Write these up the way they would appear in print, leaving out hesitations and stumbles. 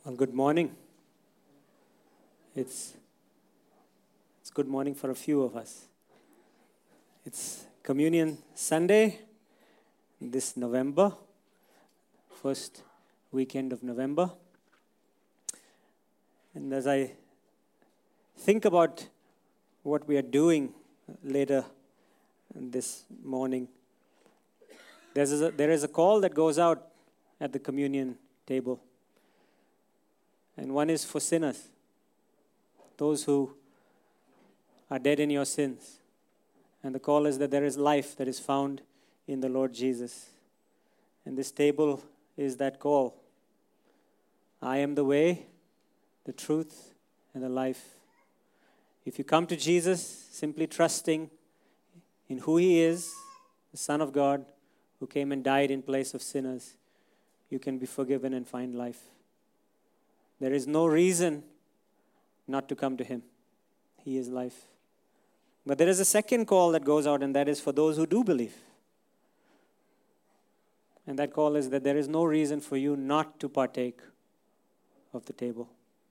Well, good morning. It's good morning for a few of us. It's Communion Sunday this November, first weekend of November. And as I think about what we are doing later this morning, there is a call that goes out at the communion table. And one is for sinners, those who are dead in your sins. And the call is that there is life that is found in the Lord Jesus. And this table is that call. I am the way, the truth, and the life. If you come to Jesus, simply trusting in who He is, the Son of God, who came and died in place of sinners, you can be forgiven and find life. There is no reason not to come to Him. He is life. But there is a second call that goes out, and that is for those who do believe. And that call is that there is no reason for you not to partake of the table.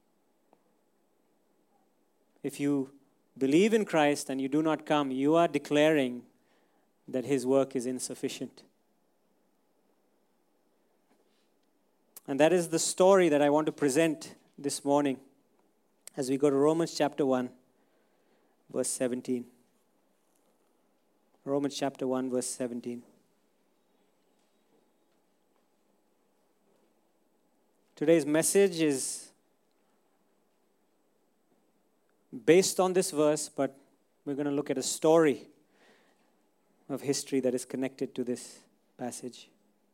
If you believe in Christ and you do not come, you are declaring that His work is insufficient. And that is the story that I want to present this morning as we go to Romans chapter 1, verse 17. Romans chapter 1, verse 17. Today's message is based on this verse, but we're going to look at a story of history that is connected to this passage.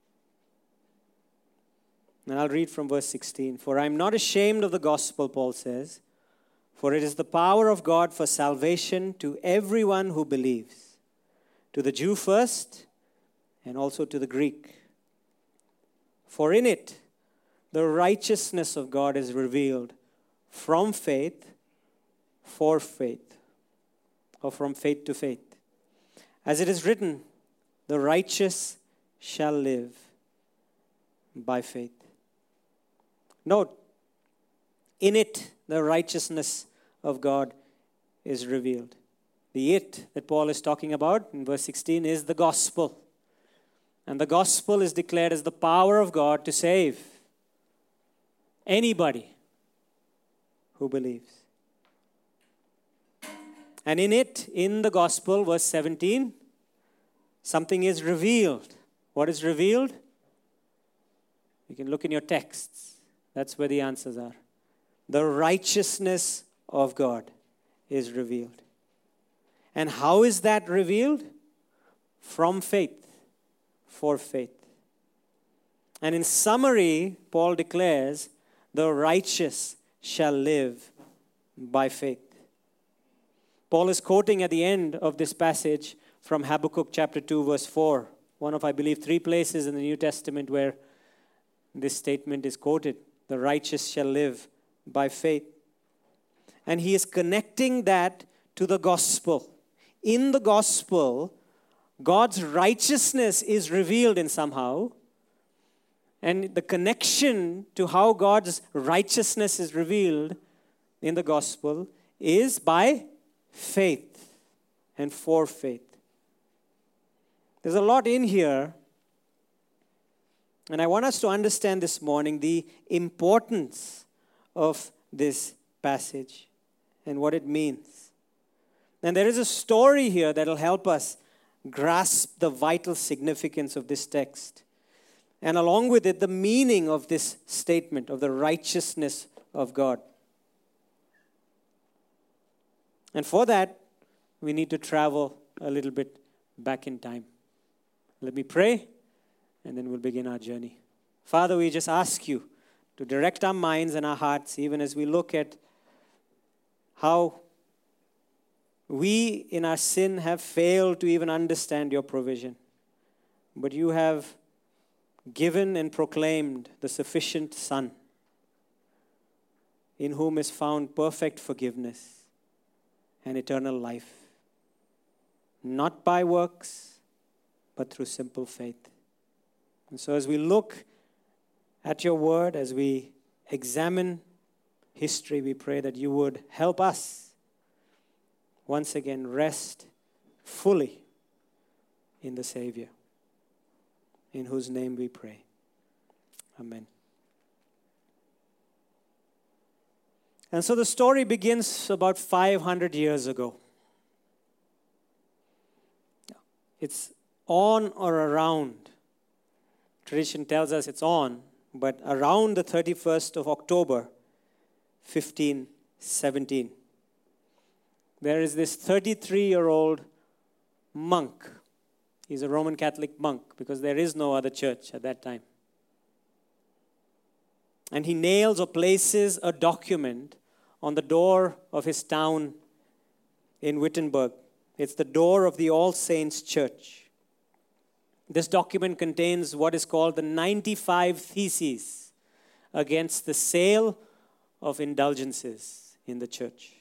And I'll read from verse 16. For I am not ashamed of the gospel, Paul says, for it is the power of God for salvation to everyone who believes, to the Jew first, and also to the Greek. For in it, the righteousness of God is revealed from faith for faith, or from faith to faith. As it is written, the righteous shall live by faith. Note, in it, the righteousness of God is revealed. The it that Paul is talking about in verse 16 is the gospel. And the gospel is declared as the power of God to save anybody who believes. And in it, in the gospel, verse 17, something is revealed. What is revealed? You can look in your texts. That's where the answers are. The righteousness of God is revealed. And how is that revealed? From faith, for faith. And in summary, Paul declares, the righteous shall live by faith. Paul is quoting at the end of this passage from Habakkuk chapter 2, verse 4. One of, I believe, 3 places in the New Testament where this statement is quoted. The righteous shall live by faith. And he is connecting that to the gospel. In the gospel, God's righteousness is revealed in somehow. And the connection to how God's righteousness is revealed in the gospel is by faith and for faith. There's a lot in here. And I want us to understand this morning the importance of this passage and what it means. And there is a story here that will help us grasp the vital significance of this text. And along with it, the meaning of this statement of the righteousness of God. And for that, we need to travel a little bit back in time. Let me pray. And then we'll begin our journey. Father, we just ask you to direct our minds and our hearts, even as we look at how we in our sin have failed to even understand your provision. But you have given and proclaimed the sufficient Son, in whom is found perfect forgiveness and eternal life. Not by works, but through simple faith. And so as we look at your word, as we examine history, we pray that you would help us once again rest fully in the Savior, in whose name we pray. Amen. And so the story begins about 500 years ago. It's on or around. Tradition tells us it's on, but around the 31st of October, 1517. There is this 33-year-old monk. He's a Roman Catholic monk because there is no other church at that time. And he nails or places a document on the door of his town in Wittenberg. It's the door of the All Saints Church. This document contains what is called the 95 Theses against the sale of indulgences in the church.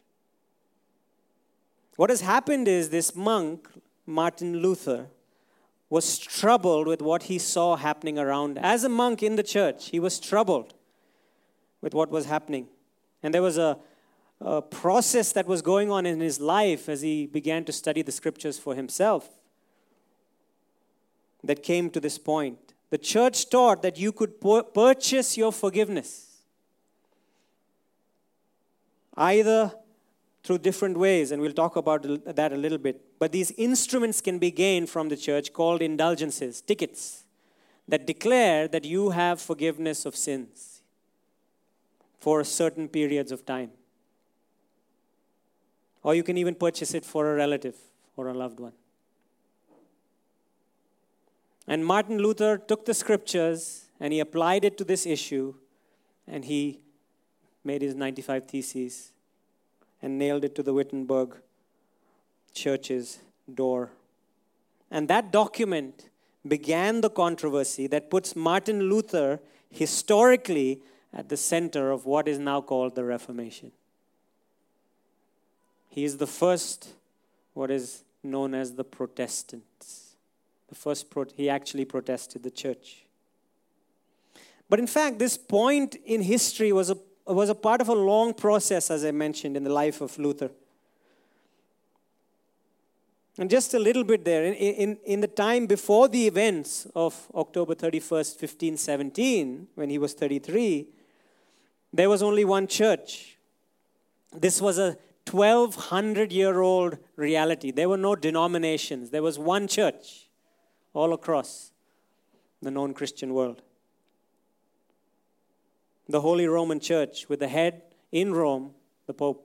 What has happened is this monk, Martin Luther, was troubled with what he saw happening around. As a monk in the church, he was troubled with what was happening. And there was a process that was going on in his life as he began to study the scriptures for himself that came to this point. The church taught that you could purchase your forgiveness either through different ways, and we'll talk about that a little bit. But these instruments can be gained from the church called indulgences, tickets, that declare that you have forgiveness of sins for certain periods of time. Or you can even purchase it for a relative or a loved one. And Martin Luther took the scriptures and he applied it to this issue, and he made his 95 Theses and nailed it to the Wittenberg church's door. And that document began the controversy that puts Martin Luther historically at the center of what is now called the Reformation. He is the first, what is known as the Protestants. He actually protested the church. But in fact, this point in history was a part of a long process, as I mentioned, in the life of Luther. And just a little bit there, in the time before the events of October 31st, 1517, when he was 33, there was only one church. This was a 1,200-year-old reality. There were no denominations. There was one church all across the known Christian world. The Holy Roman Church, with the head in Rome, the Pope.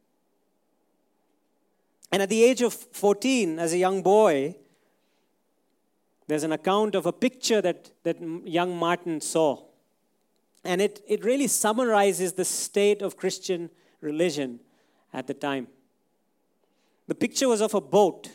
And at the age of 14, as a young boy, there's an account of a picture that young Martin saw. And it really summarizes the state of Christian religion at the time. The picture was of a boat,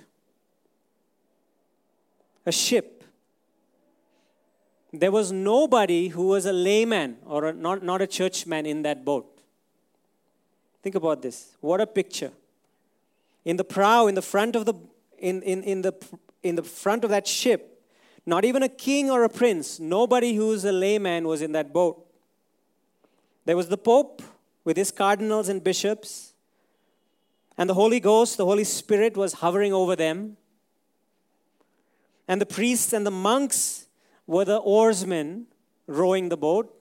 a ship. There was nobody who was a layman or not a churchman in that boat. Think about this. What a picture. In the prow, in the front of the front of that ship, not even a king or a prince, nobody who was a layman was in that boat. There was the Pope with his cardinals and bishops, and the Holy Ghost, the Holy Spirit, was hovering over them. And the priests and the monks were the oarsmen rowing the boat.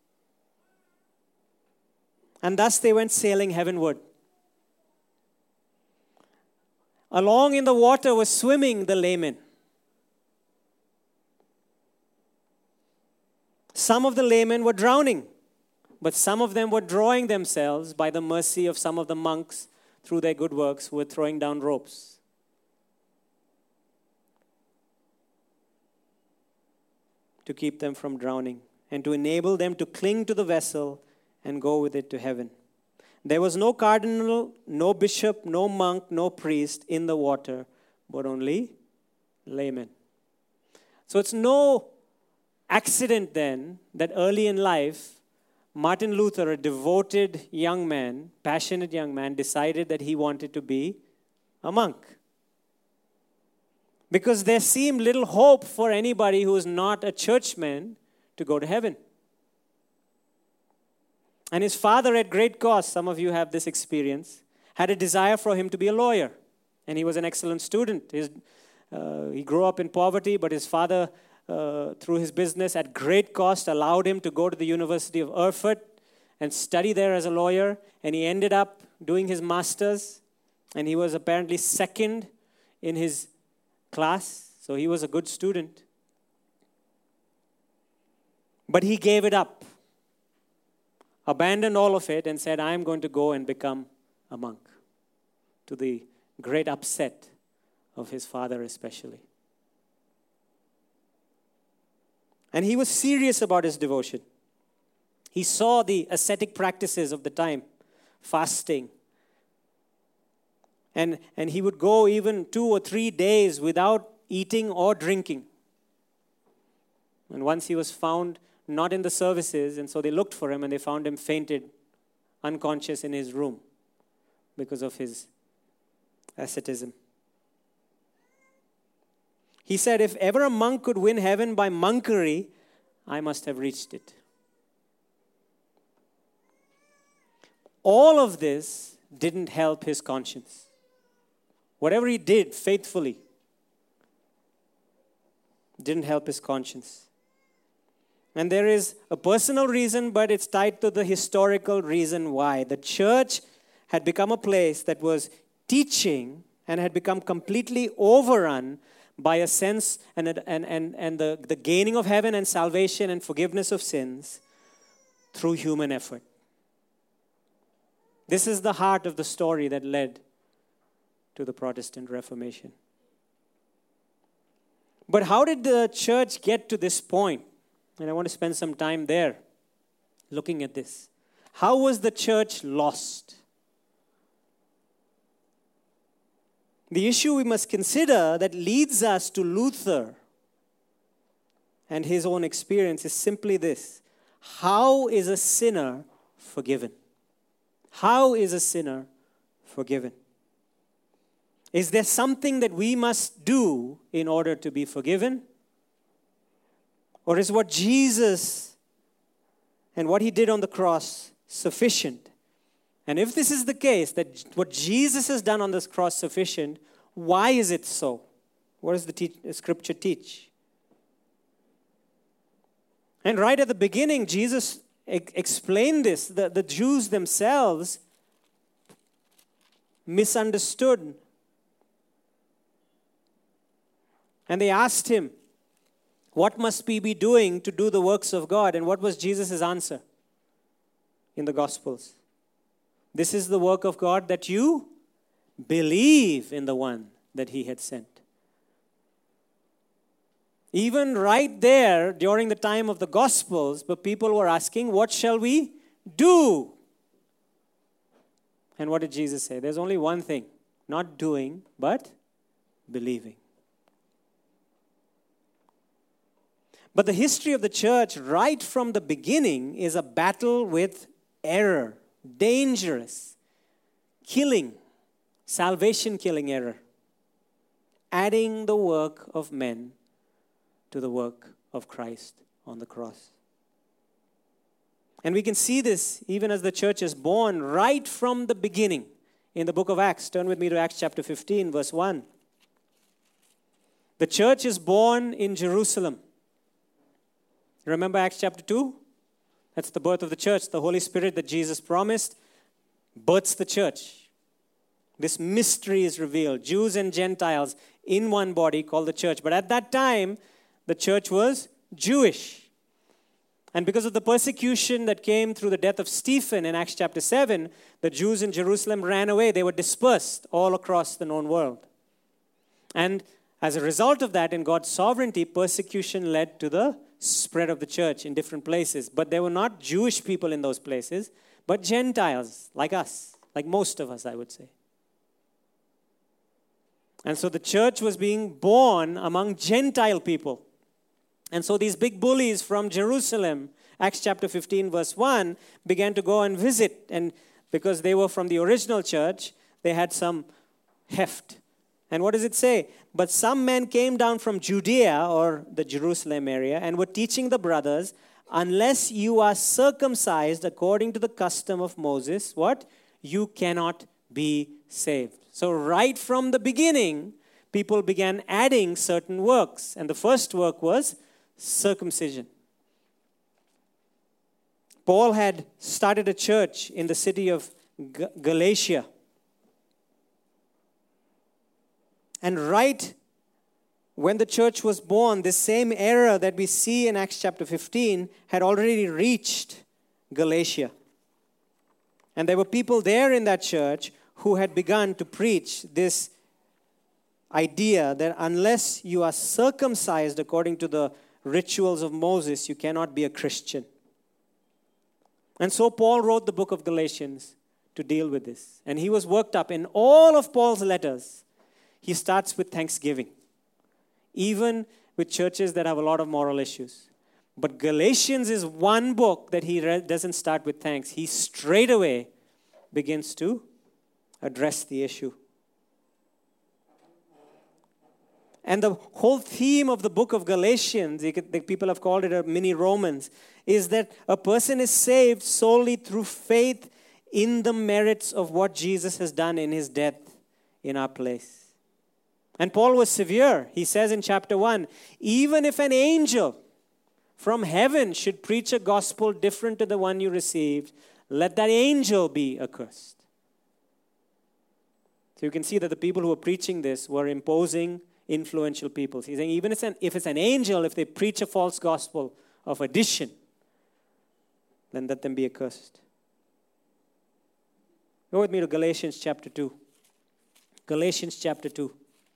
And thus they went sailing heavenward. Along in the water was swimming the laymen. Some of the laymen were drowning, but some of them were drawing themselves by the mercy of some of the monks through their good works who were throwing down ropes. To keep them from drowning and to enable them to cling to the vessel and go with it to heaven. There was no cardinal, no bishop, no monk, no priest in the water, but only laymen. So it's no accident then that early in life, Martin Luther, a devoted young man, passionate young man, decided that he wanted to be a monk. Because there seemed little hope for anybody who is not a churchman to go to heaven. And his father, at great cost, some of you have this experience, had a desire for him to be a lawyer. And he was an excellent student. He grew up in poverty, but his father, through his business, at great cost, allowed him to go to the University of Erfurt and study there as a lawyer. And he ended up doing his master's. And he was apparently second in his class. So he was a good student. But he gave it up, abandoned all of it, and said, I am going to go and become a monk, to the great upset of his father especially. And he was serious about his devotion. He saw the ascetic practices of the time, fasting. And he would go even 2 or 3 days without eating or drinking. And once he was found not in the services, and so they looked for him and they found him fainted, unconscious in his room because of his asceticism. He said, if ever a monk could win heaven by monkery, I must have reached it. All of this didn't help his conscience. Whatever he did faithfully didn't help his conscience. And there is a personal reason, but it's tied to the historical reason why. The church had become a place that was teaching and had become completely overrun by a sense and the gaining of heaven and salvation and forgiveness of sins through human effort. This is the heart of the story that led to the Protestant Reformation. But how did the church get to this point? And I want to spend some time there looking at this. How was the church lost? The issue we must consider that leads us to Luther and his own experience is simply this. How is a sinner forgiven? How is a sinner forgiven? Is there something that we must do in order to be forgiven? Or is what Jesus and what he did on the cross sufficient? And if this is the case, that what Jesus has done on this cross sufficient, why is it so? What does the scripture teach? And right at the beginning, Jesus explained this. The Jews themselves misunderstood. And they asked him, what must we be doing to do the works of God? And what was Jesus' answer in the Gospels? This is the work of God, that you believe in the one that he had sent. Even right there, during the time of the Gospels, but people were asking, what shall we do? And what did Jesus say? There's only one thing, not doing, but believing. But the history of the church right from the beginning is a battle with error, dangerous, killing, salvation-killing error, adding the work of men to the work of Christ on the cross. And we can see this even as the church is born right from the beginning in the book of Acts. Turn with me to Acts chapter 15, verse 1. The church is born in Jerusalem. Remember Acts chapter 2? That's the birth of the church. The Holy Spirit that Jesus promised births the church. This mystery is revealed. Jews and Gentiles in one body called the church. But at that time, the church was Jewish. And because of the persecution that came through the death of Stephen in Acts chapter 7, the Jews in Jerusalem ran away. They were dispersed all across the known world. And as a result of that, in God's sovereignty, persecution led to the spread of the church in different places. But there were not Jewish people in those places, but Gentiles like us, like most of us, I would say. And so the church was being born among Gentile people. And so these big bullies from Jerusalem, Acts chapter 15, verse 1, began to go and visit. And because they were from the original church, they had some heft. And what does it say? But some men came down from Judea, or the Jerusalem area, and were teaching the brothers, unless you are circumcised according to the custom of Moses, what? You cannot be saved. So right from the beginning, people began adding certain works. And the first work was circumcision. Paul had started a church in the city of Galatia. And right when the church was born, this same era that we see in Acts chapter 15 had already reached Galatia. And there were people there in that church who had begun to preach this idea that unless you are circumcised according to the rituals of Moses, you cannot be a Christian. And so Paul wrote the book of Galatians to deal with this. And he was worked up. In all of Paul's letters, he starts with thanksgiving, even with churches that have a lot of moral issues. But Galatians is one book that he doesn't start with thanks. He straight away begins to address the issue. And the whole theme of the book of Galatians, people have called it a mini Romans, is that a person is saved solely through faith in the merits of what Jesus has done in his death in our place. And Paul was severe. He says in chapter 1, even if an angel from heaven should preach a gospel different to the one you received, let that angel be accursed. So you can see that the people who were preaching this were imposing, influential people. He's saying even if it's an angel, if they preach a false gospel of addition, then let them be accursed. Go with me to Galatians chapter 2. Galatians chapter 2.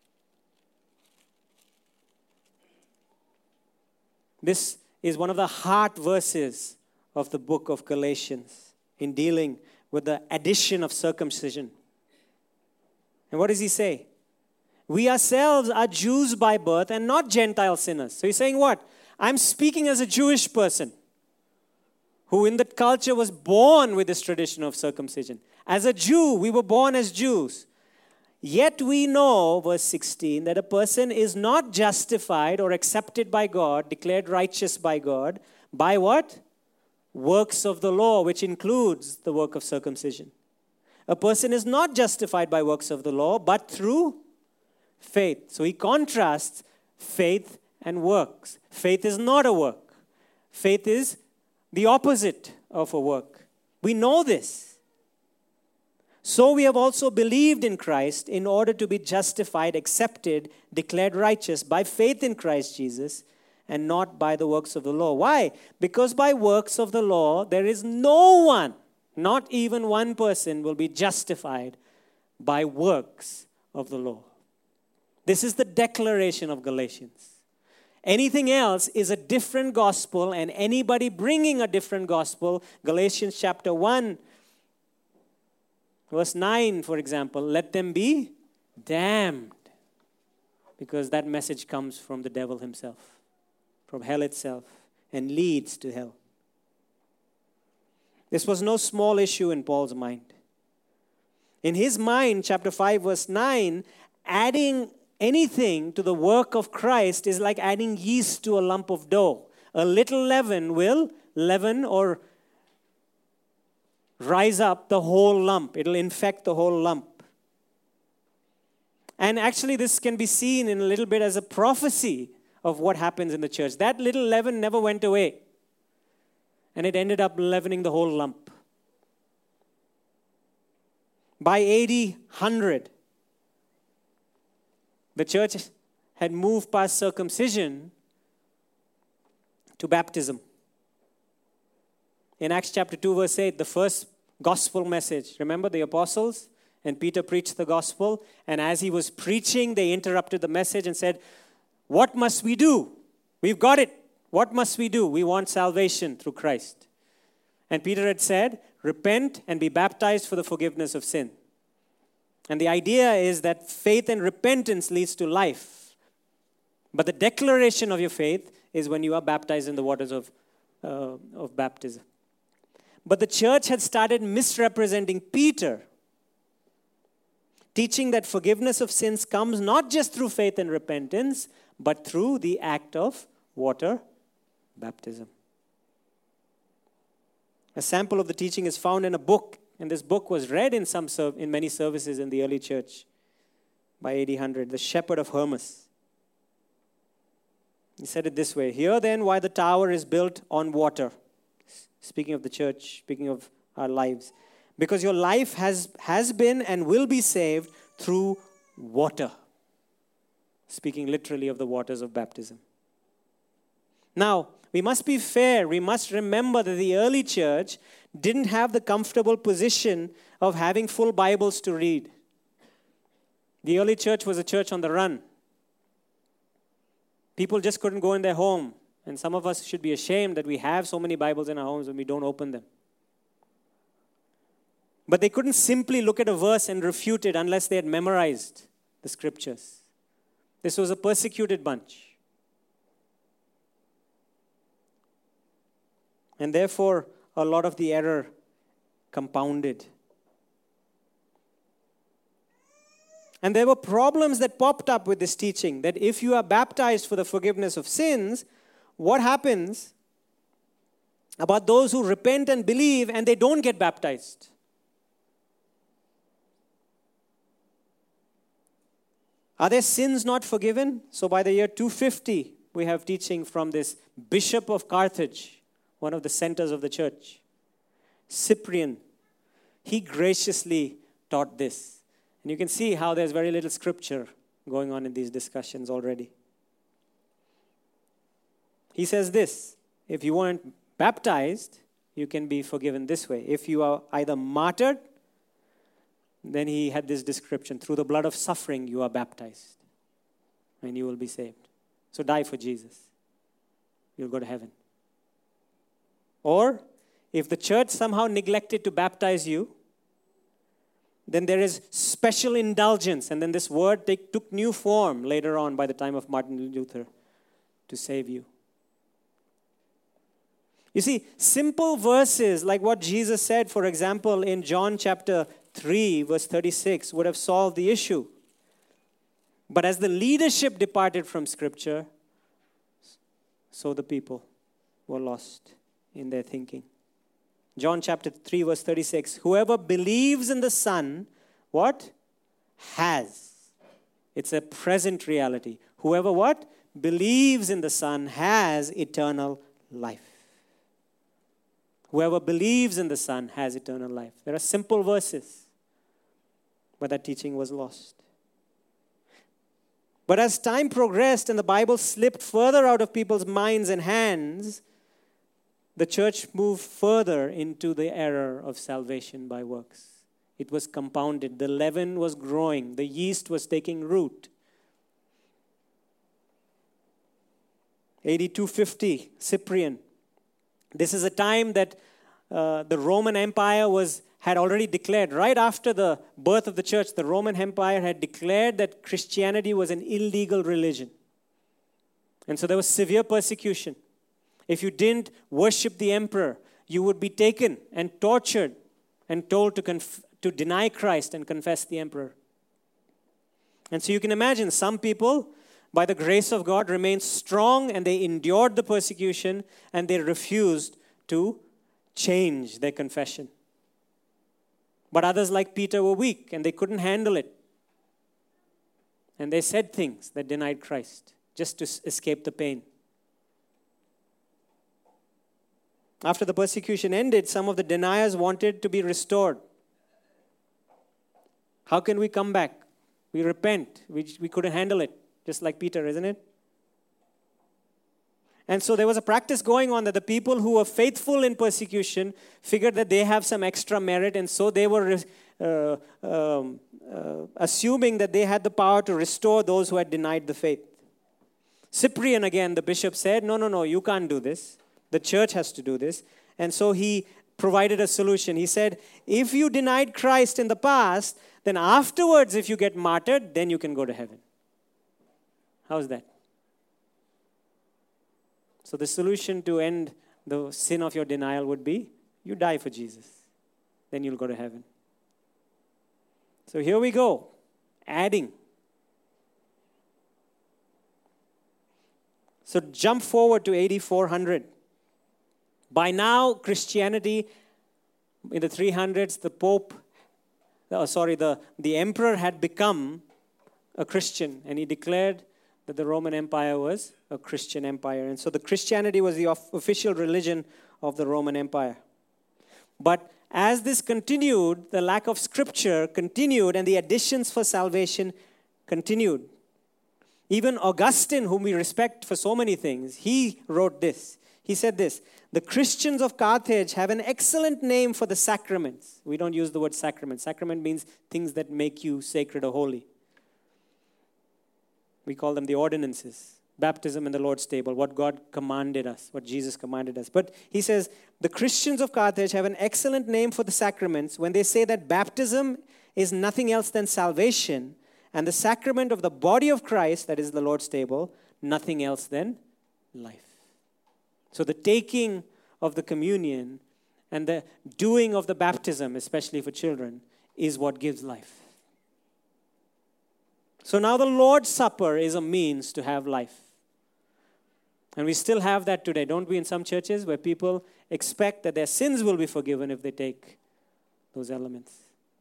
This is one of the heart verses of the book of Galatians in dealing with the addition of circumcision. And what does he say? We ourselves are Jews by birth and not Gentile sinners. So he's saying what? I'm speaking as a Jewish person who in the culture was born with this tradition of circumcision. As a Jew, we were born as Jews. Yet we know, verse 16, that a person is not justified or accepted by God, declared righteous by God, by what? Works of the law, which includes the work of circumcision. A person is not justified by works of the law, but through faith. So he contrasts faith and works. Faith is not a work. Faith is the opposite of a work. We know this. So we have also believed in Christ in order to be justified, accepted, declared righteous by faith in Christ Jesus and not by the works of the law. Why? Because by works of the law, there is no one, not even one person, will be justified by works of the law. This is the declaration of Galatians. Anything else is a different gospel, and anybody bringing a different gospel, Galatians chapter 1, verse 9, for example, let them be damned. Because that message comes from the devil himself, from hell itself, and leads to hell. This was no small issue in Paul's mind. In his mind, chapter 5, verse 9, adding anything to the work of Christ is like adding yeast to a lump of dough. A little leaven will leaven or rise up the whole lump. It'll infect the whole lump. And actually this can be seen in a little bit as a prophecy of what happens in the church. That little leaven never went away. And it ended up leavening the whole lump. By AD 100, the church had moved past circumcision to baptism. In Acts chapter 2, verse 8, the first gospel message. Remember the apostles? And Peter preached the gospel. And as he was preaching, they interrupted the message and said, what must we do? We've got it. What must we do? We want salvation through Christ. And Peter had said, repent and be baptized for the forgiveness of sin. And the idea is that faith and repentance leads to life. But the declaration of your faith is when you are baptized in the waters of baptism. But the church had started misrepresenting Peter, teaching that forgiveness of sins comes not just through faith and repentance, but through the act of water baptism. A sample of the teaching is found in a book, and this book was read in many services in the early church by AD 100, The Shepherd of Hermas. He said it this way: "Here then why the tower is built on water." Speaking of the church, speaking of our lives. "Because your life has been and will be saved through water." Speaking literally of the waters of baptism. Now, we must be fair. We must remember that the early church didn't have the comfortable position of having full Bibles to read. The early church was a church on the run. People just couldn't go in their home. And some of us should be ashamed that we have so many Bibles in our homes and we don't open them. But they couldn't simply look at a verse and refute it unless they had memorized the scriptures. This was a persecuted bunch. And therefore, a lot of the error compounded. And there were problems that popped up with this teaching, that if you are baptized for the forgiveness of sins, what happens about those who repent and believe and they don't get baptized? Are their sins not forgiven? So by the year 250, we have teaching from this Bishop of Carthage, one of the centers of the church, Cyprian. He graciously taught this. And you can see how there's very little scripture going on in these discussions already. He says this: if you weren't baptized, you can be forgiven this way. If you are either martyred, then he had this description: through the blood of suffering you are baptized, and you will be saved. So die for Jesus. You'll go to heaven. Or, if the church somehow neglected to baptize you, then there is special indulgence. And then this word took new form later on by the time of Martin Luther to save you. You see, simple verses like what Jesus said, for example, in John chapter 3, verse 36, would have solved the issue. But as the leadership departed from Scripture, so the people were lost in their thinking. John chapter 3, verse 36, whoever believes in the Son, what? Has. It's a present reality. Whoever what? Believes in the Son has eternal life. Whoever believes in the Son has eternal life. There are simple verses, but that teaching was lost. But as time progressed and the Bible slipped further out of people's minds and hands, the church moved further into the error of salvation by works. It was compounded. The leaven was growing. The yeast was taking root. AD 250, Cyprian. This is a time that the Roman Empire had already declared. Right after the birth of the church, the Roman Empire had declared that Christianity was an illegal religion. And so there was severe persecution. If you didn't worship the emperor, you would be taken and tortured and told to deny Christ and confess the emperor. And so you can imagine some people, by the grace of God, remained strong and they endured the persecution and they refused to change their confession. But others like Peter were weak and they couldn't handle it. And they said things that denied Christ just to escape the pain. After the persecution ended, some of the deniers wanted to be restored. How can we come back? We repent. We couldn't handle it, just like Peter, isn't it? And so there was a practice going on that the people who were faithful in persecution figured that they have some extra merit, and so they were assuming that they had the power to restore those who had denied the faith. Cyprian, again, the bishop said, no, you can't do this. The church has to do this. And so he provided a solution. He said, if you denied Christ in the past, then afterwards, if you get martyred, then you can go to heaven. How's that? So the solution to end the sin of your denial would be, you die for Jesus. Then you'll go to heaven. So here we go, adding. So jump forward to AD 400. By now, Christianity In the 300s, the emperor had become a Christian, and he declared that the Roman Empire was a Christian empire. And so the Christianity was the official religion of the Roman Empire. But as this continued, the lack of scripture continued, and the additions for salvation continued. Even Augustine, whom we respect for so many things, he wrote this. He said this: the Christians of Carthage have an excellent name for the sacraments. We don't use the word sacrament. Sacrament means things that make you sacred or holy. We call them the ordinances. Baptism and the Lord's table, what God commanded us, what Jesus commanded us. But he says, the Christians of Carthage have an excellent name for the sacraments when they say that baptism is nothing else than salvation, and the sacrament of the body of Christ, that is the Lord's table, nothing else than life. So the taking of the communion and the doing of the baptism, especially for children, is what gives life. So now the Lord's Supper is a means to have life. And we still have that today, don't we, in some churches where people expect that their sins will be forgiven if they take those elements.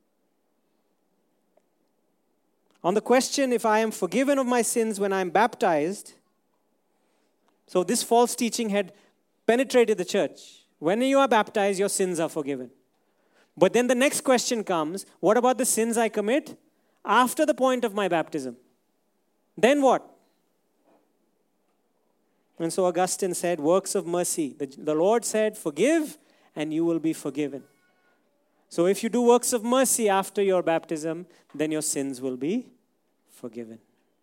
On the question, if I am forgiven of my sins when I am baptized, so this false teaching had penetrated the church. When you are baptized, your sins are forgiven. But then the next question comes, what about the sins I commit after the point of my baptism? Then what? And so Augustine said, works of mercy. The Lord said, forgive and you will be forgiven. So if you do works of mercy after your baptism, then your sins will be forgiven.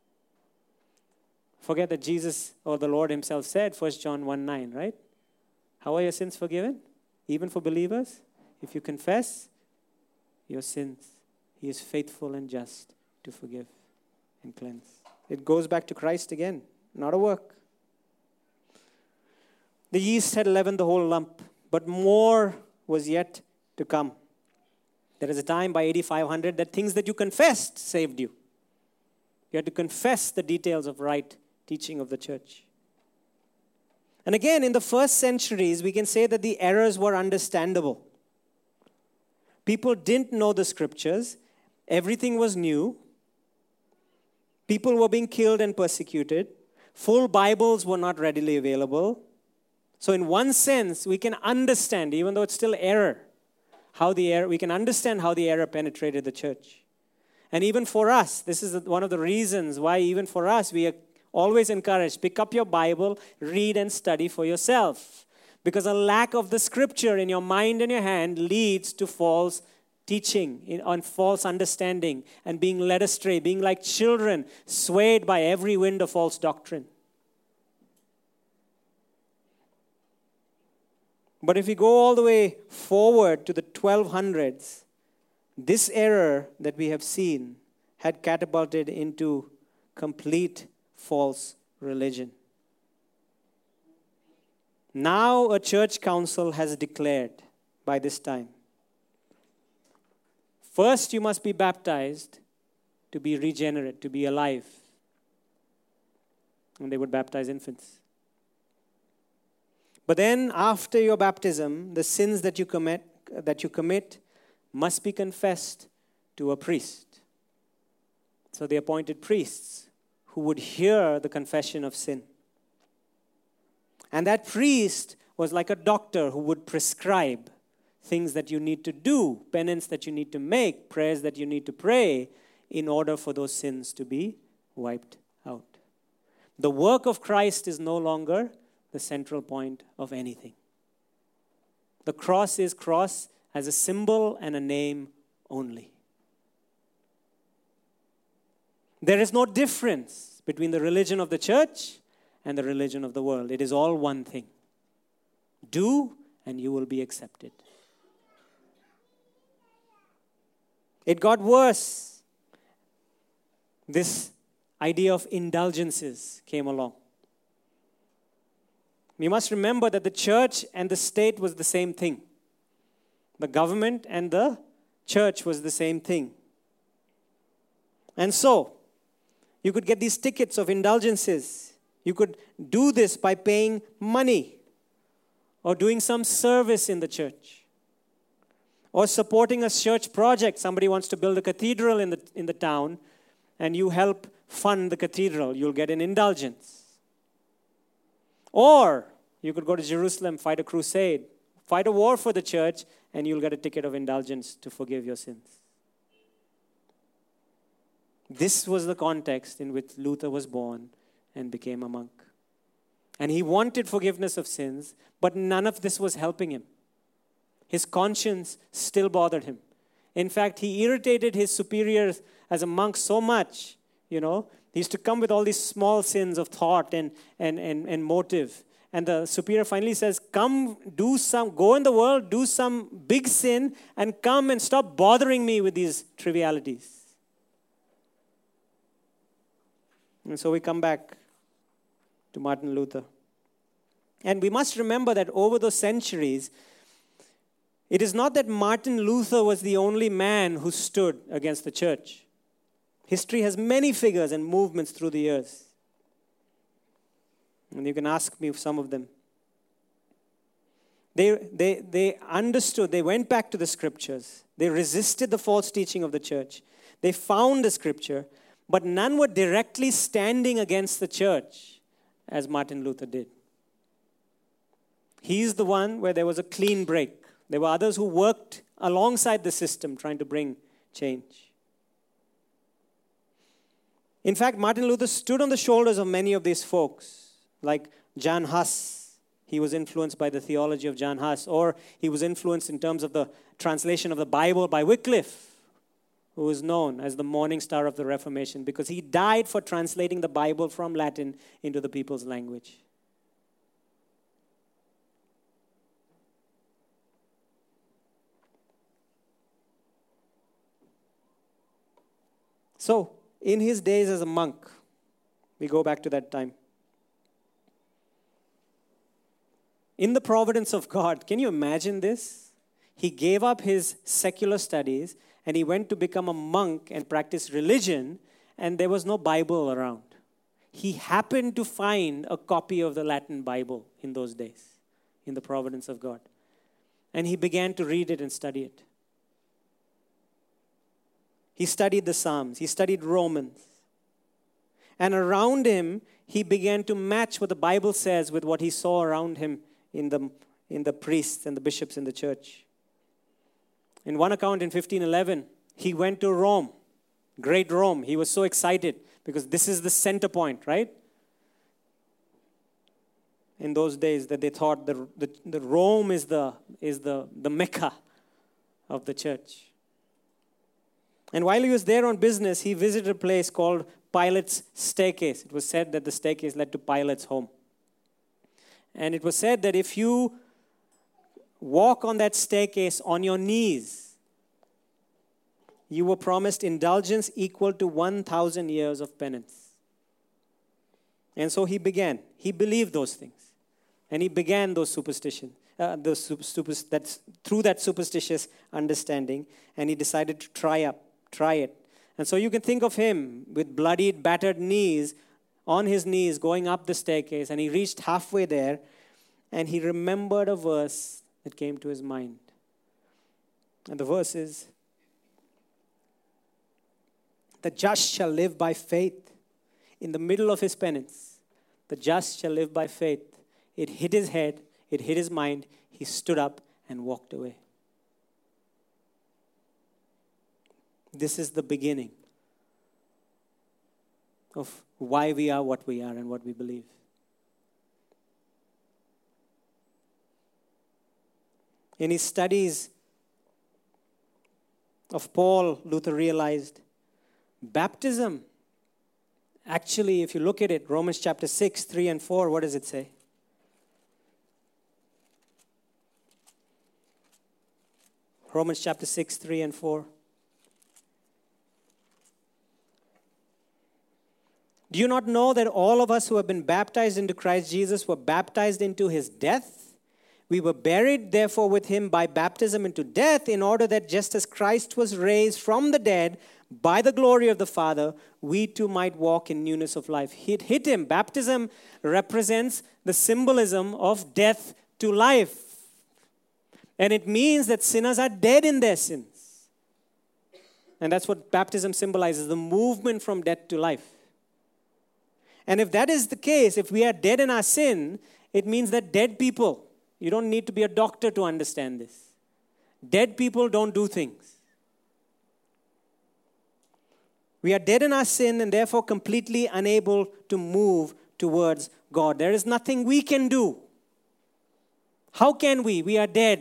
Forget that Jesus or the Lord himself said, 1 John 1:9, right? How are your sins forgiven? Even for believers? If you confess your sins, he is faithful and just to forgive and cleanse. It goes back to Christ again, not a work. The yeast had leavened the whole lump, but more was yet to come. There is a time by 8500 that things that you confessed saved you. You had to confess the details of right teaching of the church. And again, in the first centuries, we can say that the errors were understandable. People didn't know the scriptures. Everything was new. People were being killed and persecuted. Full Bibles were not readily available. So in one sense, we can understand, even though it's still error, we can understand how the error penetrated the church. And even for us, this is one of the reasons why even for us, we are always encouraged, pick up your Bible, read and study for yourself. Because a lack of the scripture in your mind and your hand leads to false teaching, on false understanding, and being led astray, being like children, swayed by every wind of false doctrine. But if we go all the way forward to the 1200s, this error that we have seen had catapulted into complete false religion. Now a church council has declared by this time, first you must be baptized to be regenerate, to be alive. And they would baptize infants. But then after your baptism, the sins that you commit must be confessed to a priest. So they appointed priests who would hear the confession of sin. And that priest was like a doctor who would prescribe things that you need to do, penance that you need to make, prayers that you need to pray in order for those sins to be wiped out. The work of Christ is no longer the central point of anything. The cross is cross as a symbol and a name only. There is no difference between the religion of the church and the religion of the world. It is all one thing. Do and you will be accepted. It got worse. This idea of indulgences came along. We must remember that the church and the state was the same thing. The government and the church was the same thing. And so, you could get these tickets of indulgences. You could do this by paying money or doing some service in the church. Or supporting a church project. Somebody wants to build a cathedral in the town, and you help fund the cathedral. You'll get an indulgence. Or you could go to Jerusalem, fight a crusade, fight a war for the church, and you'll get a ticket of indulgence to forgive your sins. This was the context in which Luther was born and became a monk. And he wanted forgiveness of sins, but none of this was helping him. His conscience still bothered him. In fact, he irritated his superiors as a monk so much, He used to come with all these small sins of thought and motive. And the superior finally says, go in the world, do some big sin, and come and stop bothering me with these trivialities. And so we come back to Martin Luther. And we must remember that over those centuries, it is not that Martin Luther was the only man who stood against the church. History has many figures and movements through the years. And you can ask me some of them. They understood, they went back to the scriptures. They resisted the false teaching of the church. They found the scripture, but none were directly standing against the church as Martin Luther did. He's the one where there was a clean break. There were others who worked alongside the system trying to bring change. In fact, Martin Luther stood on the shoulders of many of these folks, like Jan Hus. He was influenced by the theology of Jan Hus, or he was influenced in terms of the translation of the Bible by Wycliffe, who is known as the morning star of the Reformation because he died for translating the Bible from Latin into the people's language. So, in his days as a monk, we go back to that time. In the providence of God, can you imagine this? He gave up his secular studies and he went to become a monk and practice religion, and there was no Bible around. He happened to find a copy of the Latin Bible in those days, in the providence of God. And he began to read it and study it. He studied the Psalms. He studied Romans. And around him, he began to match what the Bible says with what he saw around him in the priests and the bishops in the church. In one account in 1511, he went to Rome, great Rome. He was so excited because this is the center point, right? In those days that they thought the Rome is the Mecca of the church. And while he was there on business, he visited a place called Pilate's Staircase. It was said that the staircase led to Pilate's home. And it was said that if you walk on that staircase on your knees, you were promised indulgence equal to 1,000 years of penance. And so he began. He believed those things. And he began those superstitions. Through that superstitious understanding. And he decided to try it. And so you can think of him with bloodied, battered knees, on his knees, going up the staircase. And he reached halfway there, and he remembered a verse that came to his mind. And the verse is, "The just shall live by faith." In the middle of his penance, the just shall live by faith. It hit his head, it hit his mind. He stood up and walked away. This is the beginning of why we are what we are and what we believe. In his studies of Paul, Luther realized baptism, actually, if you look at it, Romans chapter 6, 3 and 4, what does it say? Romans chapter 6, 3 and 4. Do you not know that all of us who have been baptized into Christ Jesus were baptized into his death? We were buried, therefore, with him by baptism into death, in order that just as Christ was raised from the dead by the glory of the Father, we too might walk in newness of life. It hit him. Baptism represents the symbolism of death to life. And it means that sinners are dead in their sins. And that's what baptism symbolizes, the movement from death to life. And if that is the case, if we are dead in our sin, it means that dead people, you don't need to be a doctor to understand this. Dead people don't do things. We are dead in our sin and therefore completely unable to move towards God. There is nothing we can do. How can we? We are dead.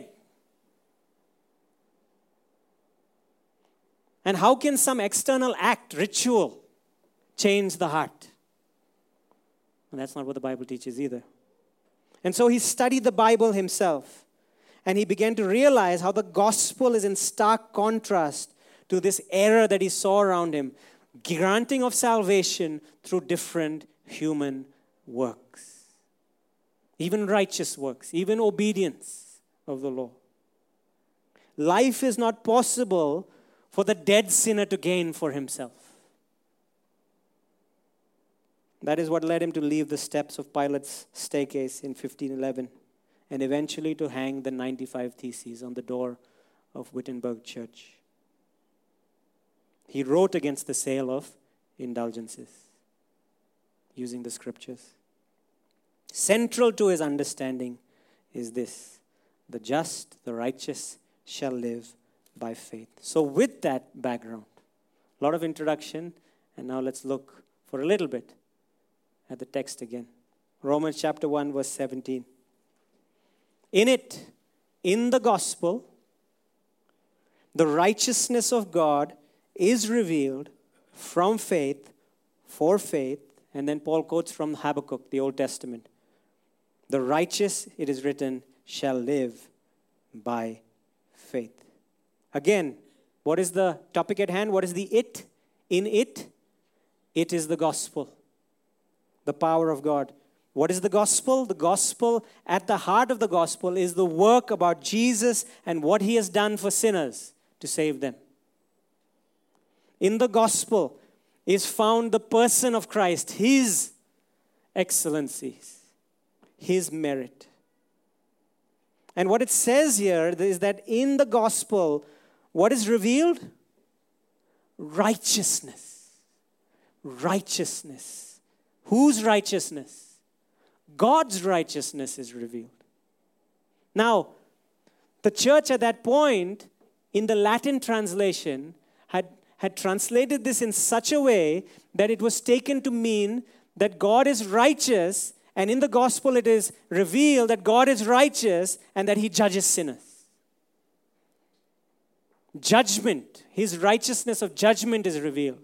And how can some external act, ritual, change the heart? And that's not what the Bible teaches either. And so he studied the Bible himself. And he began to realize how the gospel is in stark contrast to this error that he saw around him. Granting of salvation through different human works. Even righteous works. Even obedience of the law. Life is not possible for the dead sinner to gain for himself. That is what led him to leave the steps of Pilate's staircase in 1511 and eventually to hang the 95 Theses on the door of Wittenberg Church. He wrote against the sale of indulgences using the scriptures. Central to his understanding is this: the just, the righteous shall live by faith. So with that background, a lot of introduction, and now let's look for a little bit at the text again. Romans chapter 1 verse 17. In it, in the gospel, the righteousness of God is revealed from faith, for faith, and then Paul quotes from Habakkuk, the Old Testament. The righteous, it is written, shall live by faith. Again, what is the topic at hand? What is the it? In it, it is the gospel. The power of God. What is the gospel? The gospel, at the heart of the gospel, is the work about Jesus and what he has done for sinners to save them. In the gospel is found the person of Christ, his excellencies, his merit. And what it says here is that in the gospel, what is revealed? Righteousness. Righteousness. Whose righteousness? God's righteousness is revealed. Now, the church at that point, in the Latin translation, had translated this in such a way that it was taken to mean that God is righteous, and in the gospel it is revealed that God is righteous and that he judges sinners. Judgment, his righteousness of judgment is revealed.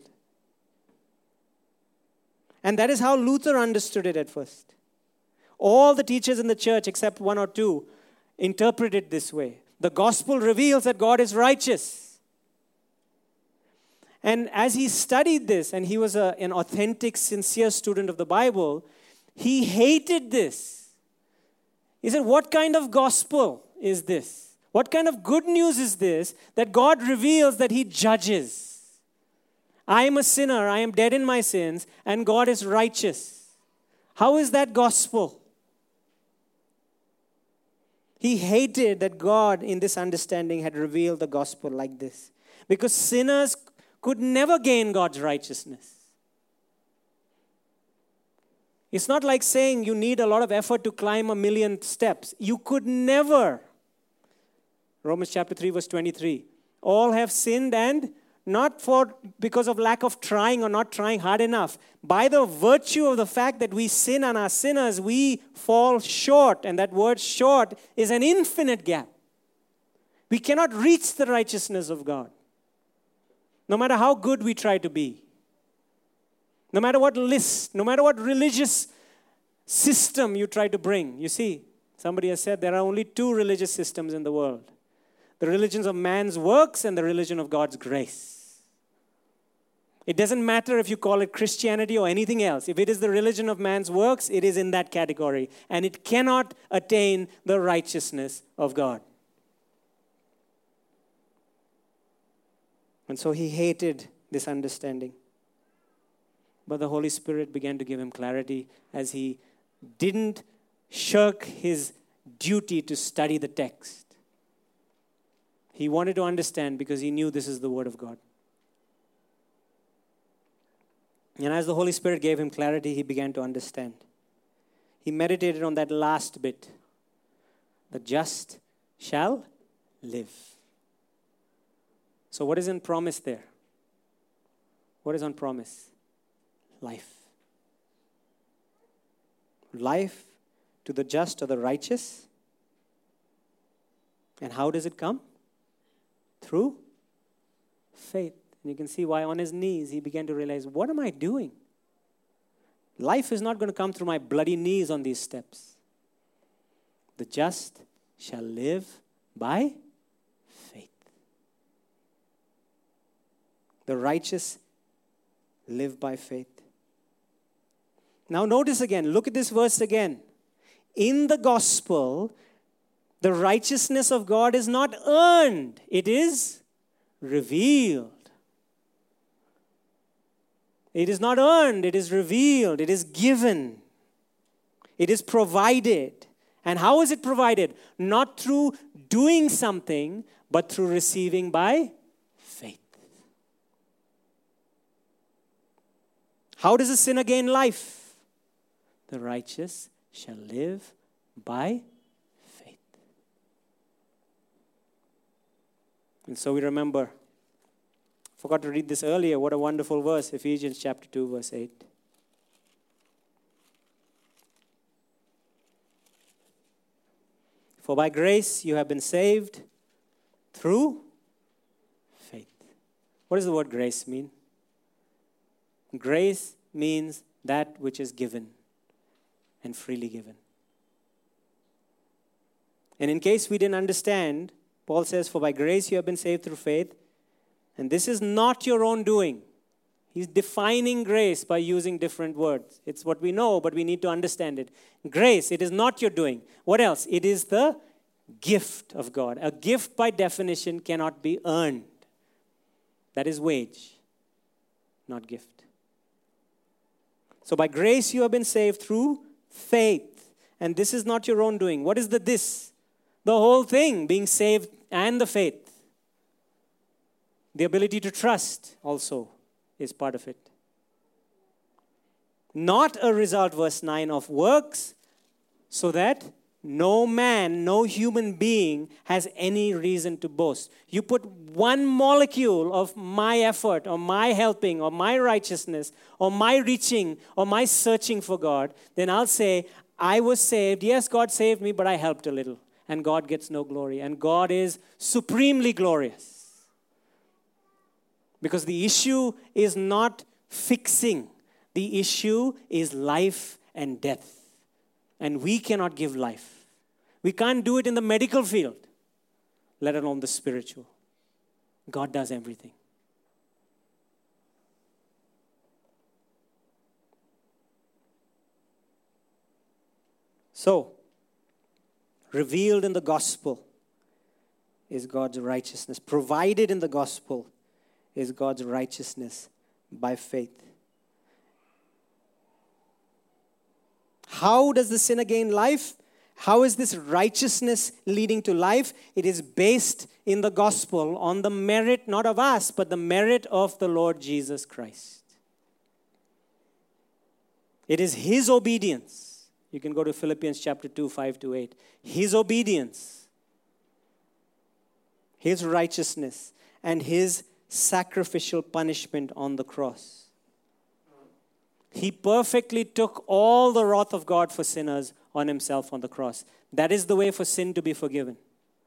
And that is how Luther understood it at first. All the teachers in the church, except one or two, interpret it this way. The gospel reveals that God is righteous. And as he studied this, and he was an authentic, sincere student of the Bible, he hated this. He said, what kind of gospel is this? What kind of good news is this that God reveals that he judges? I am a sinner, I am dead in my sins, and God is righteous. How is that gospel? He hated that God, in this understanding, had revealed the gospel like this. Because sinners could never gain God's righteousness. It's not like saying you need a lot of effort to climb 1,000,000 steps. You could never. Romans chapter 3 verse 23. All have sinned and not because of lack of trying or not trying hard enough. By the virtue of the fact that we sin and are sinners, we fall short. And that word short is an infinite gap. We cannot reach the righteousness of God. No matter how good we try to be. No matter what list, no matter what religious system you try to bring. You see, somebody has said there are only two religious systems in the world. The religions of man's works and the religion of God's grace. It doesn't matter if you call it Christianity or anything else. If it is the religion of man's works, it is in that category. And it cannot attain the righteousness of God. And so he hated this understanding. But the Holy Spirit began to give him clarity as he didn't shirk his duty to study the text. He wanted to understand because he knew this is the Word of God. And as the Holy Spirit gave him clarity, he began to understand. He meditated on that last bit. The just shall live. So what is in promise there? What is on promise? Life. Life to the just or the righteous. And how does it come? Through faith. And you can see why on his knees he began to realize, what am I doing? Life is not going to come through my bloody knees on these steps. The just shall live by faith. The righteous live by faith. Now notice again, look at this verse again. In the gospel, the righteousness of God is not earned. It is revealed. It is not earned. It is revealed. It is given. It is provided. And how is it provided? Not through doing something, but through receiving by faith. How does a sinner gain life? The righteous shall live by faith. And so we remember, forgot to read this earlier, what a wonderful verse, Ephesians chapter 2, verse 8. For by grace you have been saved through faith. What does the word grace mean? Grace means that which is given and freely given. And in case we didn't understand, Paul says, for by grace you have been saved through faith. And this is not your own doing. He's defining grace by using different words. It's what we know, but we need to understand it. Grace, it is not your doing. What else? It is the gift of God. A gift by definition cannot be earned. That is wage, not gift. So by grace you have been saved through faith. And this is not your own doing. What is the this? The whole thing, being saved and the faith. The ability to trust also is part of it. Not a result, verse 9, of works, so that no man, no human being has any reason to boast. You put one molecule of my effort or my helping or my righteousness or my reaching or my searching for God, then I'll say, I was saved. Yes, God saved me, but I helped a little. And God gets no glory. And God is supremely glorious. Because the issue is not fixing. The issue is life and death. And we cannot give life. We can't do it in the medical field, let alone the spiritual. God does everything. So, revealed in the gospel is God's righteousness. Provided in the gospel is God's righteousness by faith. How does the sinner gain life? How is this righteousness leading to life? It is based in the gospel on the merit, not of us, but the merit of the Lord Jesus Christ. It is His obedience. You can go to Philippians chapter 2, 5-8. His obedience, His righteousness, and His sacrificial punishment on the cross. He perfectly took all the wrath of God for sinners on Himself on the cross. That is the way for sin to be forgiven.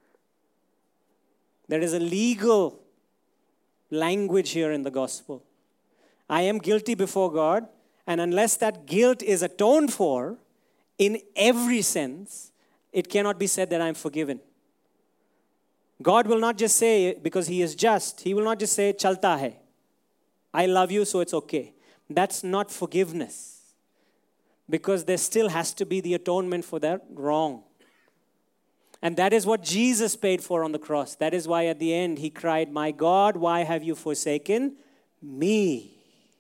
There is a legal language here in the gospel. I am guilty before God, and unless that guilt is atoned for, in every sense, it cannot be said that I am forgiven. God will not just say, because He is just, He will not just say, chalta hai. I love you, so it's okay. That's not forgiveness. Because there still has to be the atonement for that wrong. And that is what Jesus paid for on the cross. That is why at the end He cried, my God, why have you forsaken me?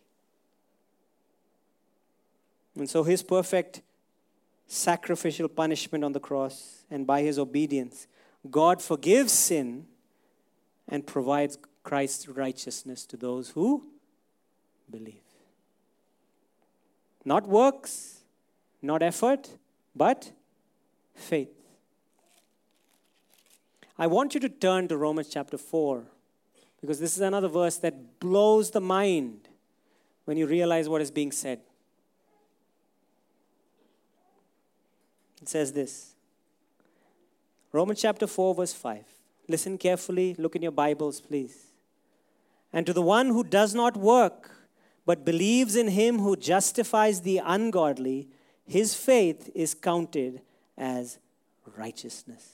And so His perfect sacrificial punishment on the cross, and by His obedience, God forgives sin and provides Christ's righteousness to those who believe. Not works, not effort, but faith. I want you to turn to Romans chapter 4, because this is another verse that blows the mind when you realize what is being said. It says this. Romans chapter 4, verse 5. Listen carefully. Look in your Bibles, please. And to the one who does not work, but believes in him who justifies the ungodly, his faith is counted as righteousness.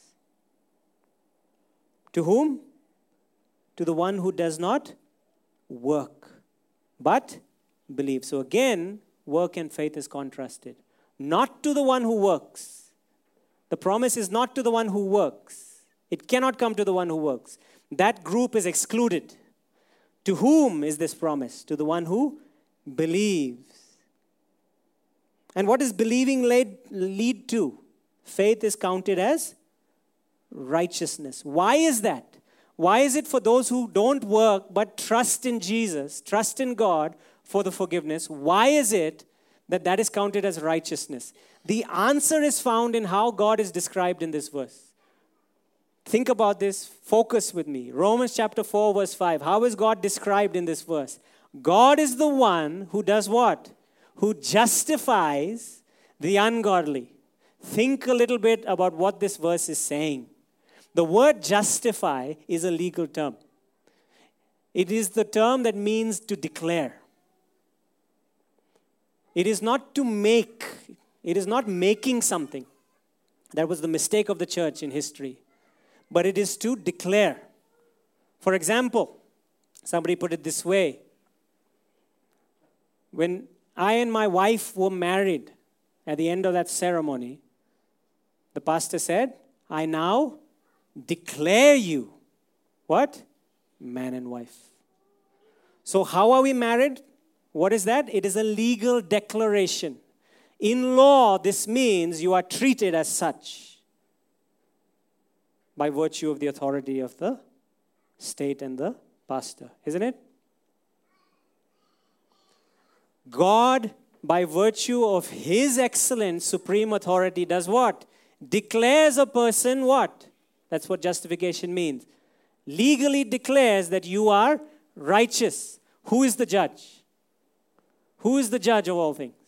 To whom? To the one who does not work, but believe. So again, work and faith is contrasted. Not to the one who works. The promise is not to the one who works. It cannot come to the one who works. That group is excluded. To whom is this promise? To the one who believes. And what does believing lead to? Faith is counted as righteousness. Why is that? Why is it for those who don't work but trust in Jesus, trust in God for the forgiveness? Why is it that that is counted as righteousness? The answer is found in how God is described in this verse. Think about this. Focus with me. Romans chapter 4, verse 5. How is God described in this verse? God is the one who does what? Who justifies the ungodly. Think a little bit about what this verse is saying. The word justify is a legal term. It is the term that means to declare. It is not to make. It is not making something. That was the mistake of the church in history. But it is to declare. For example, somebody put it this way. When I and my wife were married, at the end of that ceremony, the pastor said, I now declare you, what? Man and wife. So how are we married? What is that? It is a legal declaration. In law, this means you are treated as such by virtue of the authority of the state and the pastor, isn't it? God, by virtue of his excellent supreme authority, does what? Declares a person what? That's what justification means. Legally declares that you are righteous. Who is the judge? Who is the judge of all things?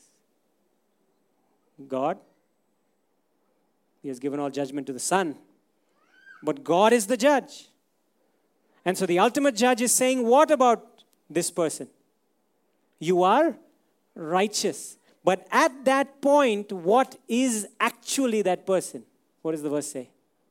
God. He has given all judgment to the Son. But God is the judge. And so the ultimate judge is saying, what about this person? You are righteous. But at that point, what is actually that person? What does the verse say?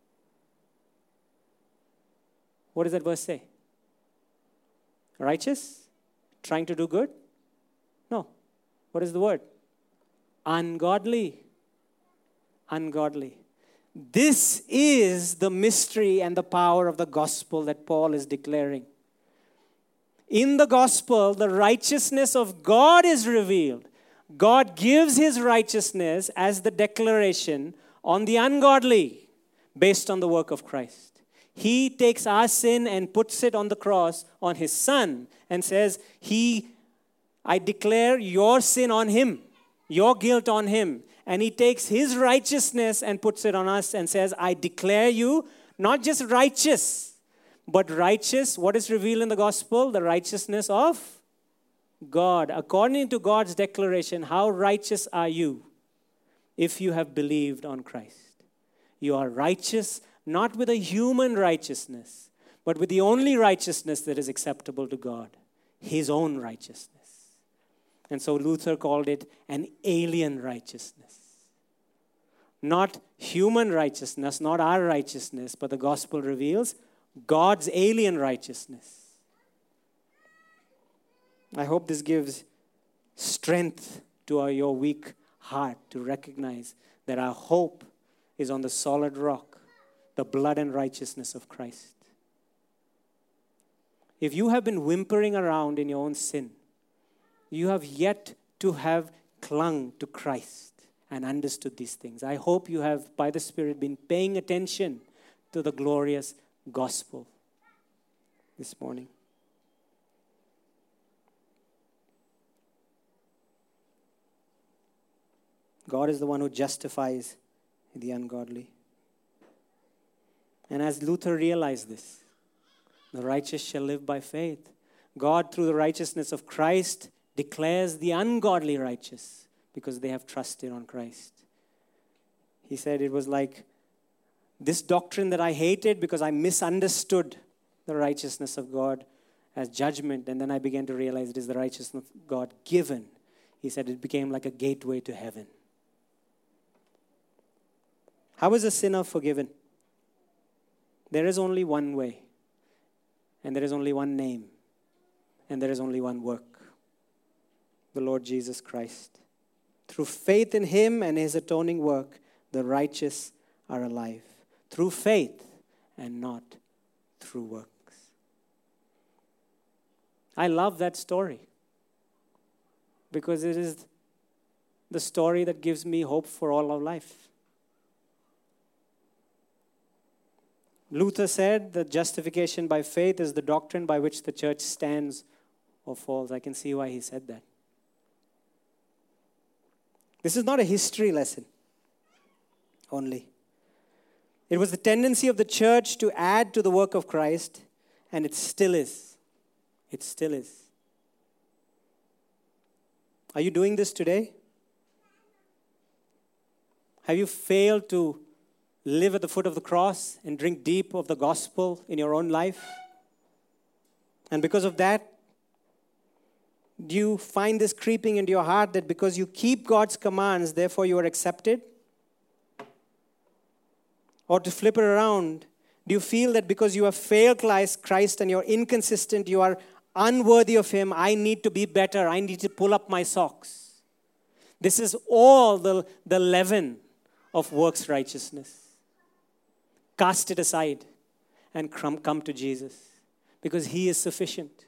What does that verse say? Righteous? Trying to do good? No. What is the word? Ungodly. Ungodly. This is the mystery and the power of the gospel that Paul is declaring. In the gospel, the righteousness of God is revealed. God gives his righteousness as the declaration on the ungodly based on the work of Christ. He takes our sin and puts it on the cross on his Son and says, I declare your sin on him, your guilt on him. And he takes his righteousness and puts it on us and says, I declare you not just righteous, but righteous. What is revealed in the gospel? The righteousness of God. According to God's declaration, how righteous are you if you have believed on Christ? You are righteous not with a human righteousness, but with the only righteousness that is acceptable to God, his own righteousness. And so Luther called it an alien righteousness. Not human righteousness, not our righteousness, but the gospel reveals God's alien righteousness. I hope this gives strength to your weak heart to recognize that our hope is on the solid rock, the blood and righteousness of Christ. If you have been whimpering around in your own sin, you have yet to have clung to Christ and understood these things. I hope you have, by the Spirit, been paying attention to the glorious gospel. this morning. God is the one who justifies the ungodly. And as Luther realized this, the righteous shall live by faith. God, through the righteousness of Christ, declares the ungodly righteous because they have trusted on Christ. He said it was like this doctrine that I hated because I misunderstood the righteousness of God as judgment, and then I began to realize it is the righteousness of God given. He said it became like a gateway to heaven. How is a sinner forgiven? There is only one way, and there is only one name, and there is only one work: the Lord Jesus Christ. Through faith in Him and His atoning work, the righteous are alive. Through faith and not through works. I love that story because it is the story that gives me hope for all of life. Luther said that justification by faith is the doctrine by which the church stands or falls. I can see why he said that. This is not a history lesson only. It was the tendency of the church to add to the work of Christ, and it still is. It still is. Are you doing this today? Have you failed to live at the foot of the cross and drink deep of the gospel in your own life? And because of that, do you find this creeping into your heart that because you keep God's commands, therefore you are accepted? Or to flip it around, do you feel that because you have failed Christ and you're inconsistent, you are unworthy of Him, I need to be better, I need to pull up my socks? This is all the leaven of works righteousness. Cast it aside and come to Jesus because He is sufficient.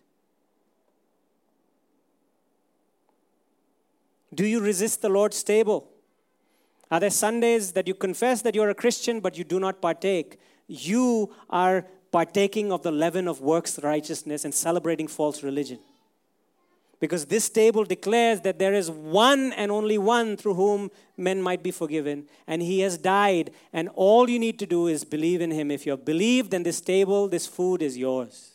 Do you resist the Lord's table? Are there Sundays that you confess that you're a Christian but you do not partake? You are partaking of the leaven of works righteousness and celebrating false religion. Because this table declares that there is one and only one through whom men might be forgiven. And He has died. And all you need to do is believe in Him. If you have believed, then this table, this food is yours.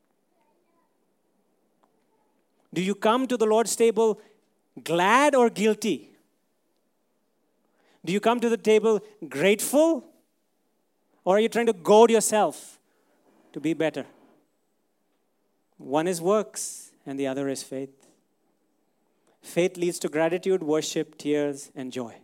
Do you come to the Lord's table glad or guilty? Do you come to the table grateful? Or are you trying to goad yourself to be better? One is works and the other is faith. Faith leads to gratitude, worship, tears, and joy.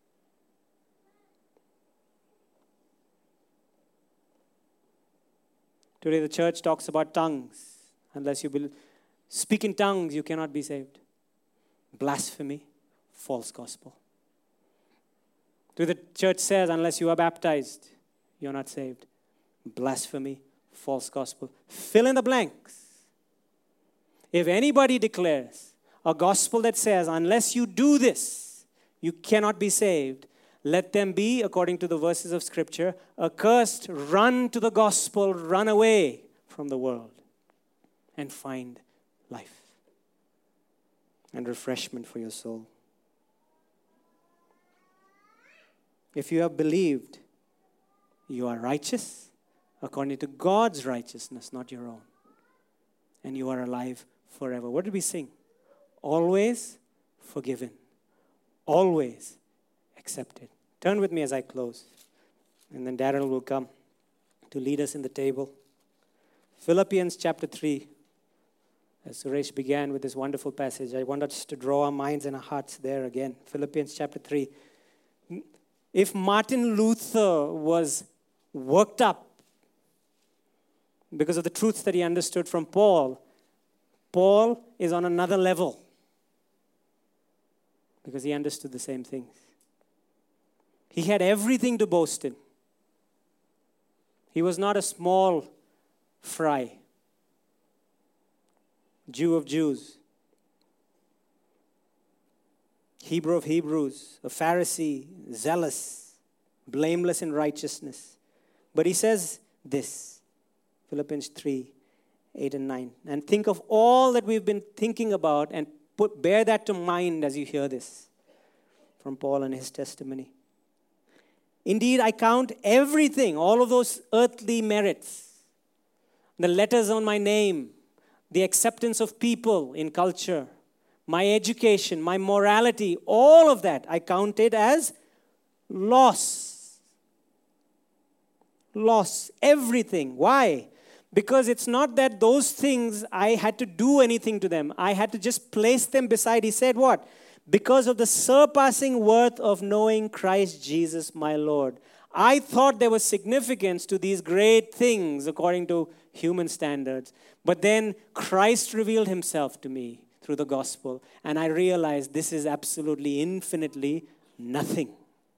Today the church talks about tongues. Unless you speak in tongues, you cannot be saved. Blasphemy, false gospel. Today the church says, unless you are baptized, you're not saved. Blasphemy, false gospel. Fill in the blanks. If anybody declares a gospel that says, unless you do this, you cannot be saved, let them be, according to the verses of Scripture, accursed, run to the gospel, run away from the world, and find life and refreshment for your soul. If you have believed, you are righteous according to God's righteousness, not your own. And you are alive forever. What did we sing? Always forgiven. Always accepted. Turn with me as I close. And then Darrell will come to lead us in the table. Philippians chapter 3. As Suresh began with this wonderful passage, I want us to draw our minds and our hearts there again. Philippians chapter 3. If Martin Luther was worked up because of the truths that he understood from Paul, Paul is on another level because he understood the same things. He had everything to boast in. He was not a small fry, Jew of Jews, Hebrew of Hebrews, a Pharisee, zealous, blameless in righteousness. But he says this, Philippians 3, 8 and 9. And think of all that we've been thinking about and bear that to mind as you hear this from Paul and his testimony. Indeed, I count everything, all of those earthly merits, the letters on my name, the acceptance of people in culture, my education, my morality, all of that, I count it as loss. Loss, everything. Why? Because it's not that those things, I had to do anything to them. I had to just place them beside. He said what? Because of the surpassing worth of knowing Christ Jesus my Lord. I thought there was significance to these great things according to human standards. But then Christ revealed himself to me through the gospel. And I realized this is absolutely, infinitely nothing.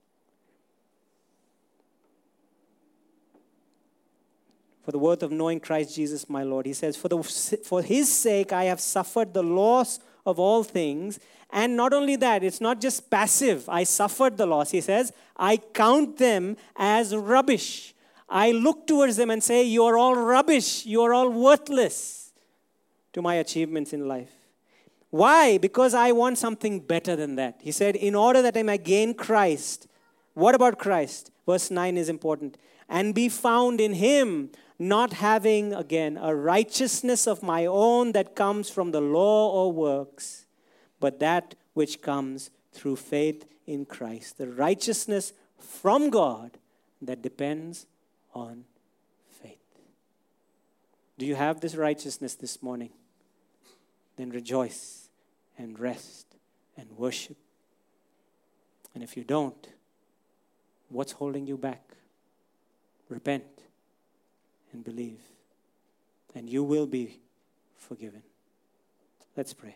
For the worth of knowing Christ Jesus my Lord. He says, for his sake I have suffered the loss of all things. And not only that, it's not just passive. I suffered the loss. He says, I count them as rubbish. I look towards them and say, you are all rubbish. You are all worthless to my achievements in life. Why? Because I want something better than that. He said, in order that I may gain Christ. What about Christ? Verse 9 is important. And be found in him, not having, again, a righteousness of my own that comes from the law or works, but that which comes through faith in Christ. The righteousness from God that depends on faith. Do you have this righteousness this morning? Then rejoice and rest and worship. And if you don't, what's holding you back? Repent and believe, and you will be forgiven. Let's pray.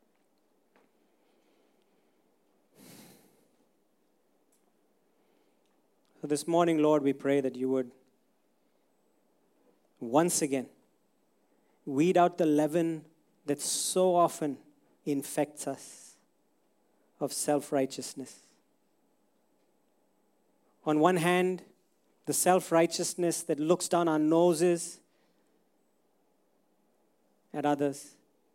So this morning, Lord, we pray that you would once again weed out the leaven that so often infects us of self-righteousness. On one hand, the self-righteousness that looks down our noses at others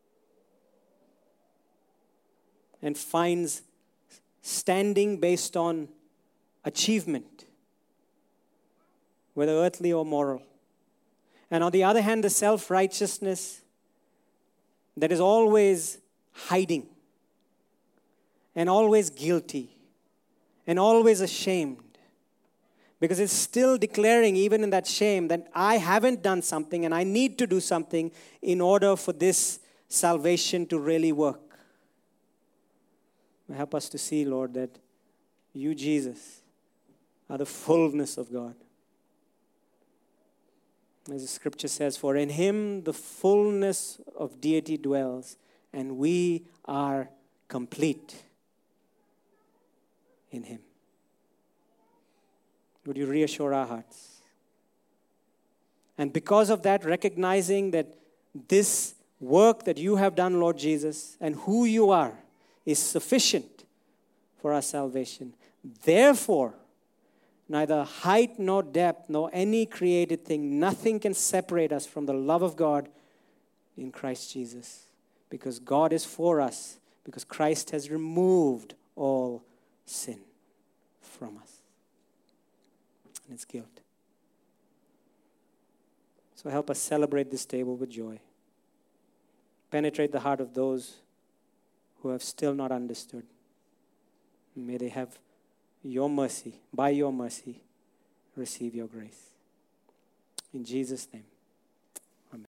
and finds standing based on achievement, whether earthly or moral. And on the other hand, the self-righteousness that is always hiding and always guilty and always ashamed. Because it's still declaring, even in that shame, that I haven't done something and I need to do something in order for this salvation to really work. Help us to see, Lord, that you, Jesus, are the fullness of God. As the scripture says, for in him the fullness of deity dwells, and we are complete in him. Would you reassure our hearts? And because of that, recognizing that this work that you have done, Lord Jesus, and who you are, is sufficient for our salvation. Therefore, neither height nor depth nor any created thing, nothing can separate us from the love of God in Christ Jesus. Because God is for us, because Christ has removed all sin from us and its guilt. So help us celebrate this table with joy. Penetrate the heart of those who have still not understood. May they have your mercy, by your mercy, receive your grace. In Jesus' name.